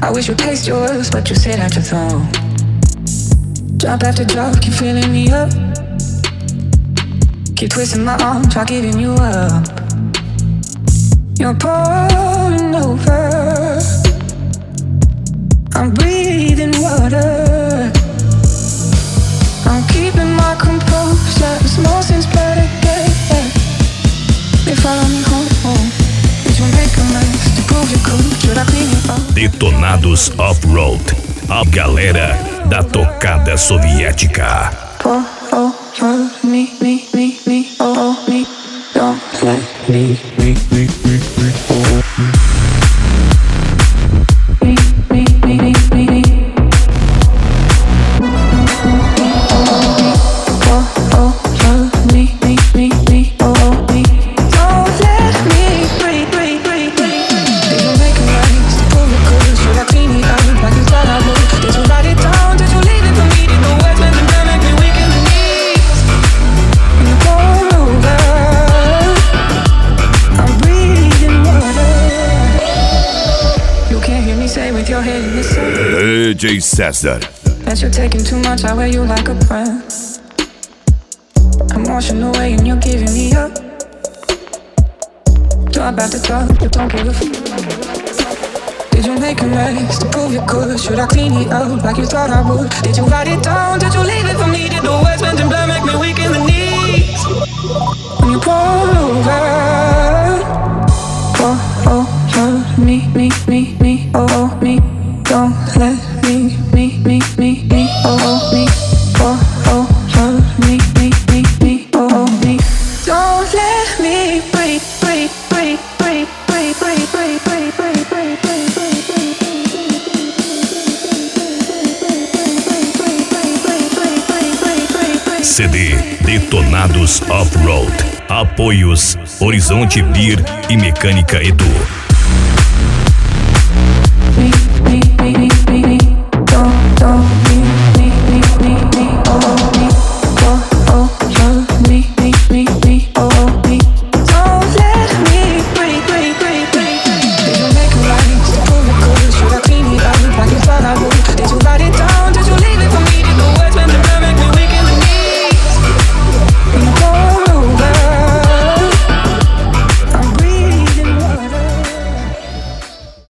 I wish you'd taste yours, but you sit at your throne. Drop after drop, keep filling me up. Keep twisting my arm, try giving you up. You're pouring over. I'm breathing water. I'm keeping my composure. It's more since better get. They follow me home. Did you make a mess to prove you could? Should I clean it up? Detonados Off-Road, a galera da tocada soviética. Oh, me, oh, me. Don't let me, oh, me. DJ César. That you're taking too much, I wear you like a friend. I'm washing away and you're giving me up. Drop after drop, but don't give a fuck. Did you make a mess to prove you could? Should I clean it up like you thought I would? Did you write it down? Did you leave it for me? Did the words meant in blood make me weak in the knees? When you pour over, me, oh, me. Don't let me, oh, me. Oh, me, oh, me. Don't let me breathe. CD Detonados Off-Road. Apoios Horizonte Beer e Mecânica Edu.